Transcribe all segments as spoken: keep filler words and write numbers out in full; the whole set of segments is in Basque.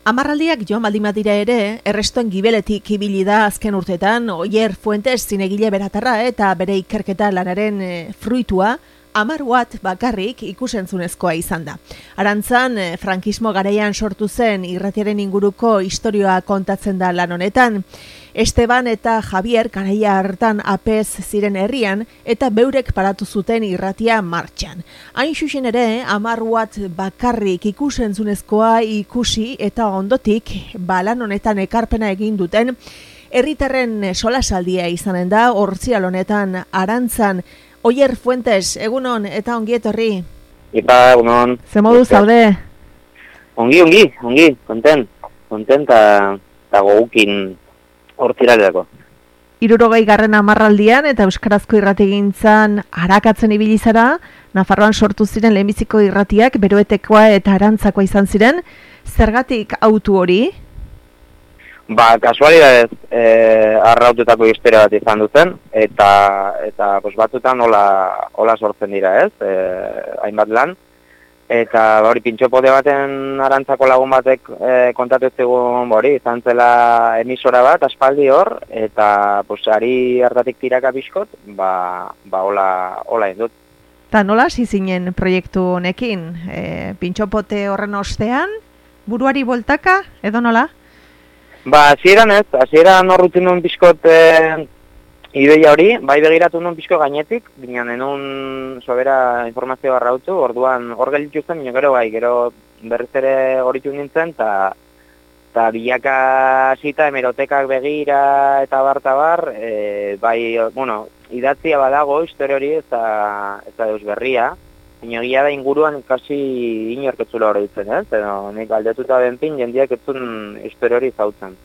Amarraldiak joan baldin badira ere, errestoen gibeletik ibili da azken urtetan, Oier Fuentes zinegile beratarra eta bere ikerketa lanaren e, fruitua, Amar Watt bakarrik ikusentzunezkoa izan da. Arantzan, e, frankismo garaian sortu zen irratiaren inguruko istorioa kontatzen da lan honetan. Esteban eta Javier garaia hartan apez ziren herrian eta beurek paratu zuten irratia martxan. Hain xuxen ere, Amar Watt bakarrik ikusentzunezkoa ikusi eta ondotik balan honetan ekarpena egin duten herritarren solasaldia izanen da Ortzial honetan Arantzan. Oier Fuentes, egunon eta ongi etorri. Ipa, egunon. Ze modu zaude? Ongi, ongi, ongi, konten. Konten eta gogukin Hortziraldeako. Hirurogei garren hamarraldian eta euskarazko irratigintzan arakatzen ibili zara, Nafarroan sortu ziren lehenbiziko irratiak Beroetekoa eta Arantzakoa izan ziren. Zergatik autu hori? Ba, kasualidadez, eh, arraututako historia bat izan duten, eta eta pues, batzutan hola, hola sortzen dira, ez? Eh, hainbat lan. Eta hori pintxopote baten Arantzako lagun batek e, kontatu zigun hori, izan zela emisora bat, aspaldi hor, eta pues, ari hartatik tiraka bizkot, ba, ba hola, hola indut. Eta nola hasi zinen proiektu honekin? E, pintxopote horren ostean, buruari boltaka, edo nola? Ba, hasieran ez, hasieran horrutzen nuen bizkot e, ideia hori, bai begiratu nuen pixko gainetik, bina nenun sobera informazio garrautu, orduan hor gelditu zen, bina gero bai, gero berriz ere horitu nintzen, eta bilaka zita hemerotekak begira eta bar-tabar, e, bai, bueno, idatzia badago, historia hori ez da deus berria, bina gila da inguruan kasi inorketzula hori ditzen, ez? Edo, nik aldetuta benpin, jendiak etzun historia hori zautzen.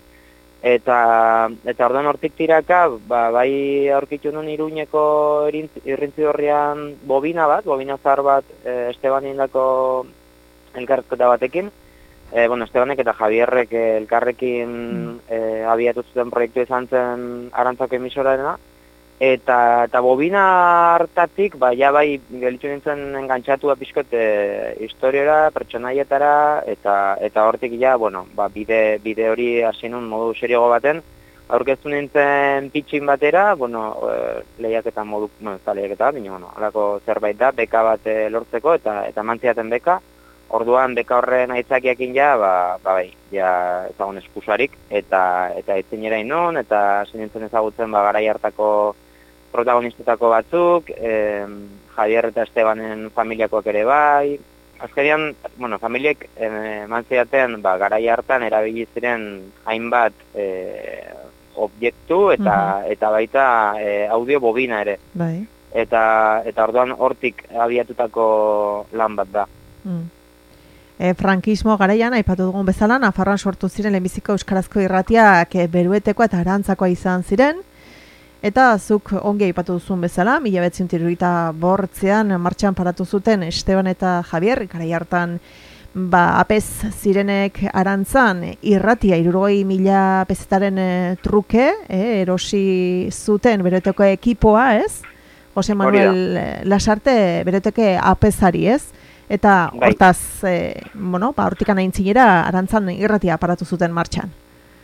Eta eta orduan hortik tiraka, ba, bai aurkitu nuen Iruñeko irrintzi horrian bobina bat, bobina zahar bat e, Esteban indako elkarrezketa batekin. E, bueno, Estebanek eta Javierrek elkarrekin mm. e, abiatu zuten proiektu izan zen Arantzako emisorarena. Eta, eta bobina hartatik, ba, ja bai gelitzu nintzen engantxatua pixkot e, historiora, pertsonaietara, eta eta hortik ja, bueno, ba, bide, bide hori hasi nun modu seriogo baten, aurkeztu nintzen pitxin batera, bueno, e, lehiaketa modu, no, ez da lehiaketa, bine, bueno, alako zerbait da, beka bat e, lortzeko, eta eta mantziaten beka, orduan beka horren aitzakiakin ja, ba, ba bai, ja ezagun eskusarik, eta eta itzinera inon, eta hasi nintzen ezagutzen ba, garai hartako protagonistetako batzuk, eh, Javier eta Estebanen familiakoak ere bai. Azkenian, bueno, familiek eman zidaten, ba, garai hartan erabili ziren hainbat eh, objektu eta uh-huh. eta baita eh, audio bobina ere. Bai. Eta eta orduan hortik abiatutako lan bat da. Mm. E, frankismo garaian, aipatu dugun bezala, Nafarroan sortu ziren lehenbiziko euskarazko irratiak e, Beruetekoa eta Arantzakoa izan ziren. Eta zuk ongi aipatu duzun bezala, mila bederatziehun eta hirurogeita bortzean martxan paratu zuten Esteban eta Javier, garai hartan ba, apez zirenek Arantzan irratia hirurogei mila pezetaren e, truke, e, erosi zuten Beroeteko ekipoa, ez? Jose Manuel Lasarte Beroeteke apezari, ez? Eta hortaz, e, bueno, ba, hortikan aintzinera Arantzan irratia paratu zuten martxan.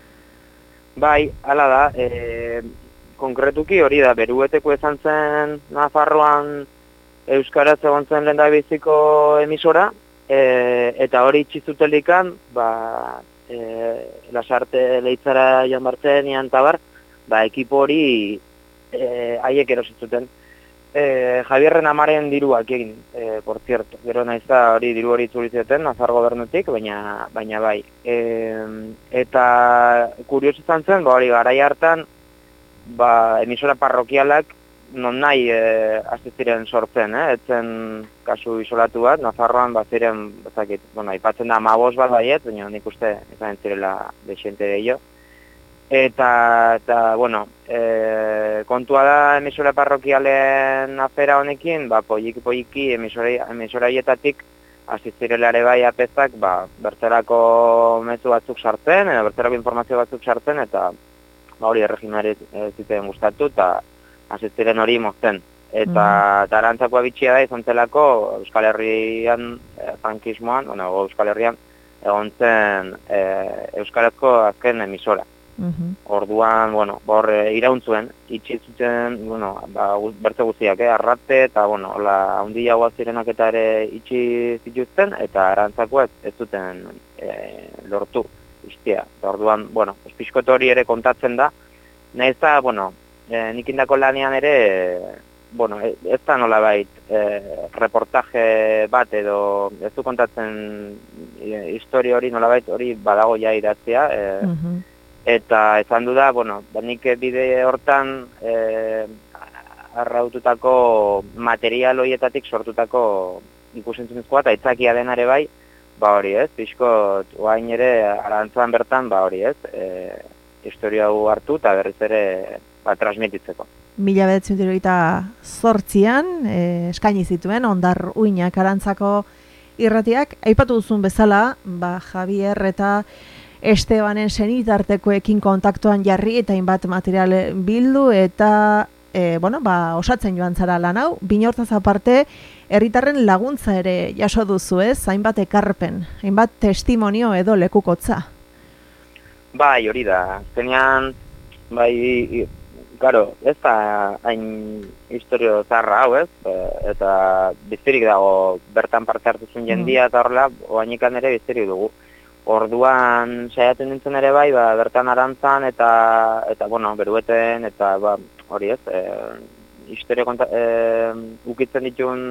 Bai, hala da, e... konkretuki hori da, Berueteko izan zen Nafarroan euskaraz egon zen lehendabiziko emisora, e, eta hori itxizutelikan, ba, e, Lasarte leitzara joan bartzen, ian tabar, ba, ekipo hori e, haiek erositzuten. E, Javierren amaren diruak egin, e, por cierto, gero naiz da hori diru hori itzulizeten, Nazar gobernutik, baina, baina bai. E, eta kurios izan zen, ba, hori garai hartan, ba, emisora parrokialak non nahi e, hasi ziren sortzen, eh? Etzen kasu isolatu bat, Nafarroan bat ziren, bazakit, bueno, ipatzen da hamabost bat baiet, baina nik uste izan zirela desiente gehiago. Eta, eta, bueno, e, kontua da emisora parrokialen afera honekin, ba, poiki-poiki emisora hietatik hasi zirela ere bai apezak, ba, bertzerako mezu batzuk sartzen, edo bertzerako informazio batzuk sartzen, eta ba hori erregimari ziten gustatu eta hasi ziren hori mozten. Eta mm. Arantzakoa bitxia da izan zelako Euskal Herrian, eh, frankismoan, bueno, Euskal Herrian, egon zen e, euskarazko azken emisora. Mhm. Orduan, bueno, hor e, irauntzuen, itxi zuten, bueno, ba, gu- bertze guztiak, eh, arrate, eta, bueno, hola, haundi hauak zirenak eta ere itxi zituzten, eta arantzako ez, ez zuten e, lortu, iztia. Eta orduan, bueno, pixkot hori ere kontatzen da, nahiz da, bueno, e, nik indako lanean ere, e, bueno, e- ez da nolabait e, reportaje bat edo ez du kontatzen e, historia hori nolabait hori badago ja idatzia, e, Mhm. eta esan du da, bueno, ba, nik bide hortan e, arraututako material horietatik sortutako ikusentzunezkoa eta itzakia denare bai, ba hori ez, pixkot, oain ere arantzan bertan, ba hori ez, e, historia hau hartu eta berriz ere ba, transmititzeko. Mila bederatzen hirurogeita zortzian e, eskaini zituen Ondar Uinak Arantzako irratiak. Aipatu duzun bezala, ba, Javier eta Estebanen senitartekoekin kontaktuan jarri eta hainbat material bildu eta e, bueno, ba, osatzen joan zara lan hau. Binortaz aparte, herritarren laguntza ere jaso duzu ez, hainbat ekarpen, hainbat testimonio edo lekukotza. Bai, hori da, azkenean, bai, i- claro, ez da hain historio zarra hau, ez? E, eta bizirik dago bertan parte hartu zuen jendia eta horrela, oainikan ere bizirik dugu. Orduan saiatzen nintzen ere bai, ba, bertan arantzan eta, eta bueno, berueten, eta ba, hori ez, e, historia konta, e, ukitzen dituen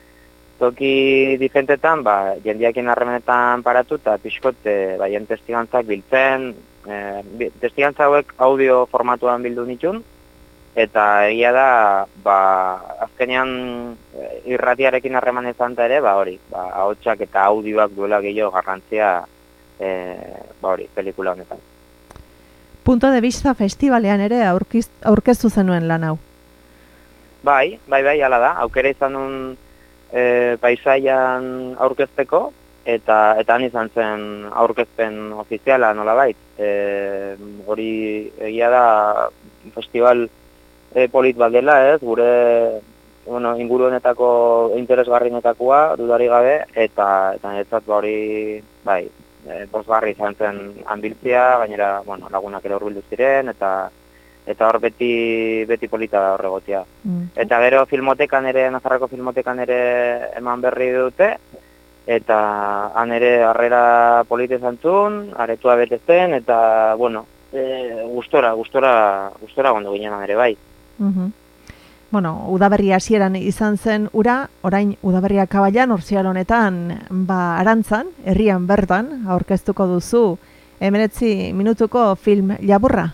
toki diferentetan, ba, jendiakin harremanetan paratu eta pixkot e, ba, jen testigantzak biltzen, e, bi- testigantza hauek audio formatuan bildu nituen, eta egia da, ba, azkenean e, irratiarekin harreman izan ere, ba, hori, ba, ahotsak eta audioak duela gehiago garrantzia, e, ba, hori, pelikula honetan. Punto de Vista Festivalean ere aurkiz, aurkeztu zenuen lan hau. Bai, bai, bai, hala da, aukera izan nun e, paisaian aurkezteko, eta eta han izan zen aurkezpen ofiziala nolabait. E, hori egia da festival e, polit bat dela, ez, gure bueno, inguru honetako interesgarrienetakoa dudari gabe, eta eta niretzat ba hori, bai, e, pozgarri izan zen hanbiltzia, gainera, bueno, lagunak ere hurbildu ziren, eta eta hor beti beti polita da hor egotea. Mm. Eta gero filmotekan ere, Nafarroko filmotekan ere eman berri dute, eta han ere harrera polita izan zuen, aretua bete zen, eta, bueno, e, gustora, gustora, gustora gondo ginen ere bai. Mhm. Bueno, udaberri hasieran izan zen ura, orain udaberria kabailan orzial honetan, ba, arantzan, herrian bertan, aurkeztuko duzu, hemeretzi minutuko film laburra.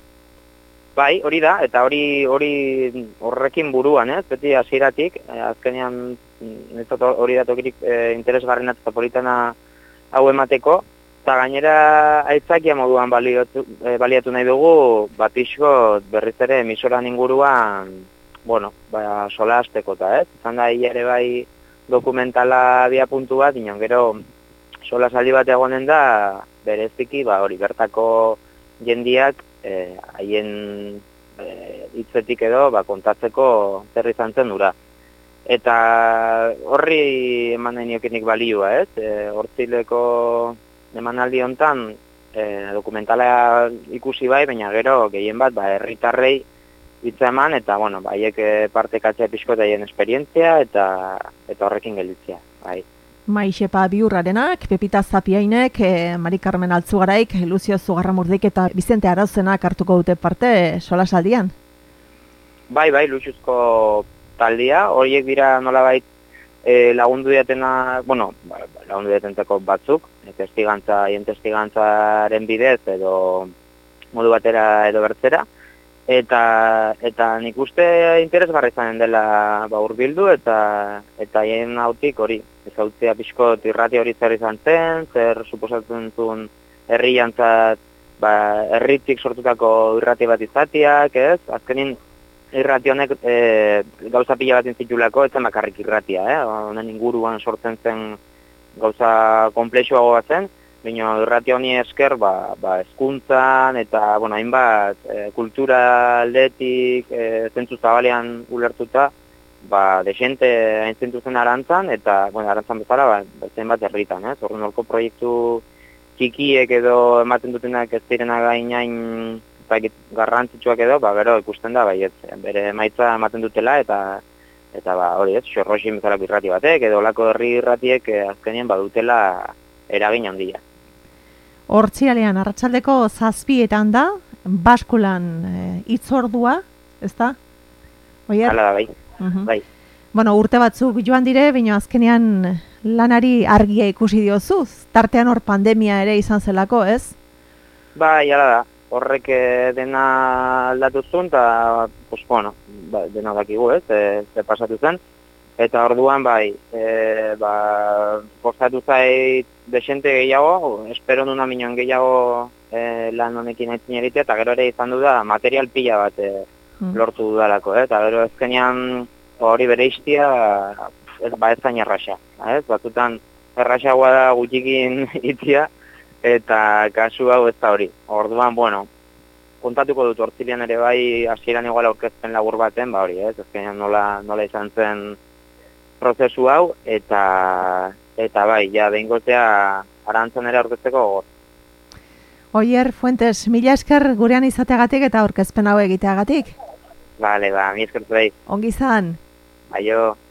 Bai, hori da, eta hori hori horrekin buruan, ez? Beti hasieratik, eh, azkenean niretzat hori da tokirik eh, interesgarriena eta politena hau emateko, eta gainera aitzakia moduan baliatu, eh, baliatu nahi dugu, bat pixko berriz ere emisoran inguruan, bueno, ba, solasteko eta, ez? Izan da ere bai dokumentala bia puntu bat, inon gero solasaldi bat egonen da, bereziki, ba, hori, bertako jendiak, eh, haien eh, hitzetik edo ba, kontatzeko zer izan zen ura. Eta horri eman nahi niokenik balioa, ez? E, hortzileko emanaldi hontan e, dokumentala ikusi bai, baina gero gehien bat ba, herritarrei hitza eman, eta bueno, ba, haiek partekatzea pixko haien esperientzia eta eta horrekin gelditzea, bai. Maixepa Biurrarenak, Pepita Zapiainek, eh, Mari Carmen Altzugaraik, Luzio Zugarramurdik eta Bizente Arazenak hartuko dute parte solasaldian. Bai, bai, luxuzko taldia, horiek dira nolabait e, lagundu diatena, bueno, lagundu diatentako batzuk, e, testigantza, hien testigantzaren bidez edo modu batera edo bertzera, eta eta nik uste interesgarri izanen dela ba, hurbildu eta eta haien hautik hori, ezautzea pixkot irrati hori zer izan zen, zer suposatzen zuen herriantzat, ba, herritik sortutako irrati bat izatiak, ez? Azkenin irrati honek e, gauza pila bat intzitulako, ez zen bakarrik irratia, eh? Honen inguruan sortzen zen gauza komplexuago bat zen, baina irrati honi esker, ba, ba hezkuntzan eta, bueno, hainbat e, kultura aldetik, e, zentzu zabalean ulertuta, ba, desente hain zentzu zen arantzan, eta, bueno, arantzan bezala, ba, zen bat herritan, ez? Orduan horko proiektu txikiek edo ematen dutenak ez direna gainain garrantzitsuak edo, ba, gero ikusten da, bai, ez, bere emaitza ematen dutela, eta eta ba, hori ez, xorroxin bezalako irrati batek, edo olako herri irratiek eh, azkenien badutela eragin handia. Hortzialean, arratsaldeko zazpietan da, baskulan e, itzordua, ez da? Oier? Hala da, bai. Uh-huh. bai. Bueno, urte batzuk joan dire, baina azkenean lanari argia ikusi diozuz. Tartean hor pandemia ere izan zelako, ez? Bai, hala da. Horrek dena aldatu zuen, eta, pues, bueno, ba, dena dakigu, ez, e, ze pasatu zen. Eta orduan, bai, e, ba, postatu zait desente gehiago, espero nuna minon gehiago e, lan honekin aitzin eritea, eta gero ere izan du da material pila bat e, hmm. lortu dudalako, eh? Eta gero ezkenean hori bere iztia, ez, ba ez zain erraxa, ez? Batzutan erraxagoa da gutxikin itzia, eta kasu hau ez da hori. Orduan, bueno, kontatuko dut hortzilean ere bai hasieran igual aurkezpen labur baten, ba hori, ez? Ezkenean nola, nola izan zen prozesu hau, eta eta bai, ja, behingotea arantzan ere aurkezteko gogor. Oier Fuentes, mila esker gurean izateagatik eta aurkezpen hau egiteagatik. Vale, ba, mi esker zuei. Ongi izan. Aio.